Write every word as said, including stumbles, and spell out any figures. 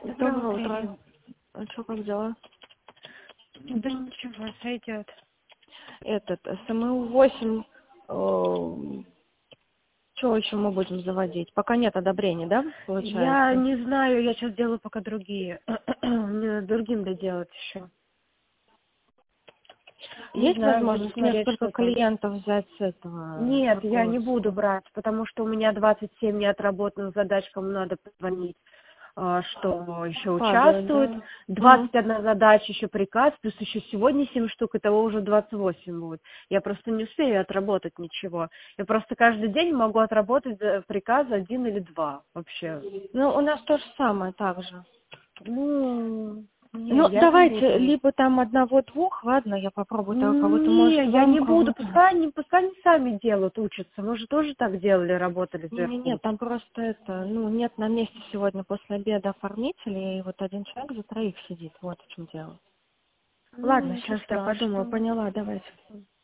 Доброе Доброе утро. утро. А что, как дела? Да ничего, сойдет. Этот, СМУ восемь, что еще мы будем заводить? Пока нет одобрения, да, Я получается? не знаю, я сейчас делаю пока другие. Мне надо другим доделать еще. Не Есть знаю, буду возможность смотреть, несколько что там. клиентов взять с этого, с Нет, я не буду руководства? брать, потому что у меня двадцать семь неотработанных задач, кому надо позвонить, а, что еще Падают, участвуют. да? Мгм. двадцать одна задача, еще приказ, плюс еще сегодня семь штук, итого уже двадцать восемь будет. Я просто не успею отработать ничего. Я просто каждый день могу отработать за- приказ один или два вообще. Ну, у нас то же самое, так же. Ну, не, Ну, я не давайте, буду. либо там одного-двух, ладно, я попробую того, кого-то, может, Не, я вам, не буду. кого-то. Пускай они, пускай они сами делают, учатся. Мы же тоже так делали, работали Не-не-не, вверху. там просто это, ну, нет на месте сегодня после обеда оформителей, и вот один человек за троих сидит, вот в чем дело. Ну, Ладно, ничего сейчас я подумаю, страшного. поняла, давайте.